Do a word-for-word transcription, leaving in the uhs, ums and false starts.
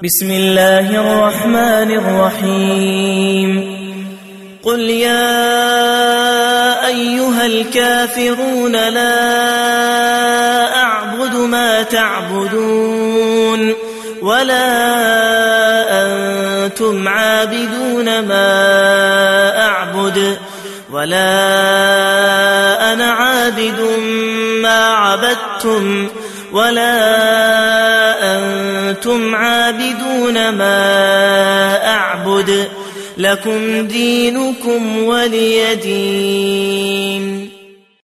بسم الله الرحمن الرحيم قل يا أيها الكافرون لا أعبد ما تعبدون ولا أنتم عابدون ما أعبد ولا أنا عابد ما عبدتم ولا أنتم عابدون ما أعبد لكم دينكم ولي دين.